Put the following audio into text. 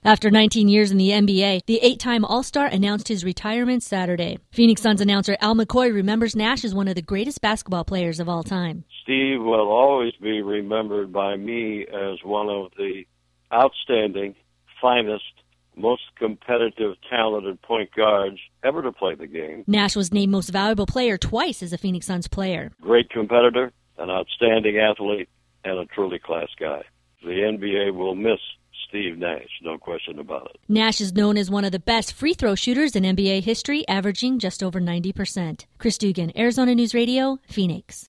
After 19 years in the NBA, the 8-time All-Star announced his retirement Saturday. Phoenix Suns announcer Al McCoy remembers Nash as one of the greatest basketball players of all time. Steve will always be remembered by me as one of the outstanding, finest, most competitive, talented point guards ever to play the game. Nash was named Most Valuable Player twice as a Phoenix Suns player. Great competitor, an outstanding athlete, and a truly class guy. The NBA will miss Steve Nash, no question about it. Nash is known as one of the best free throw shooters in NBA history, averaging just over 90%. Chris Dugan, Arizona News Radio, Phoenix.